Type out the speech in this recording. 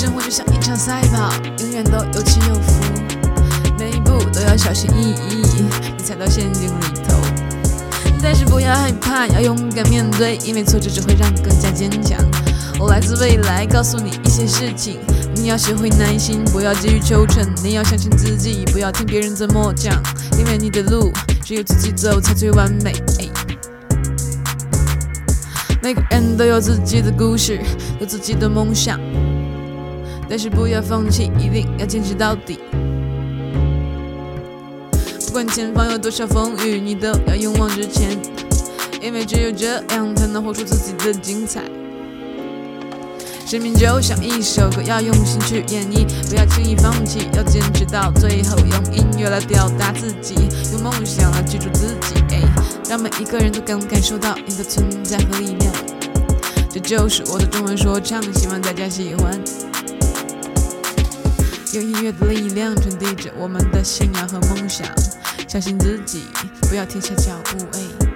生活就像一场赛跑，永远都有起有伏，每一步都要小心翼翼，别踩到陷阱里头。但是不要害怕，要勇敢面对，因为挫折只会让你更加坚强。我来自未来，告诉你一些事情，你要学会耐心，不要急于求成。你要相信自己，不要听别人怎么讲，因为你的路只有自己走才最完美。每个人都有自己的故事，有自己的梦想，但是不要放弃，一定要坚持到底。不管前方有多少风雨，你都要勇往直前，因为只有这样才能活出自己的精彩。生命就像一首歌，要用心去演绎，不要轻易放弃，要坚持到最后，用音乐来表达自己，用梦想来记住自己，让每一个人都感受到你的存在和力量。这就是我的中文说唱，希望大家喜欢。用音乐的力量传递着我们的信仰和梦想，相信自己，不要停下脚步。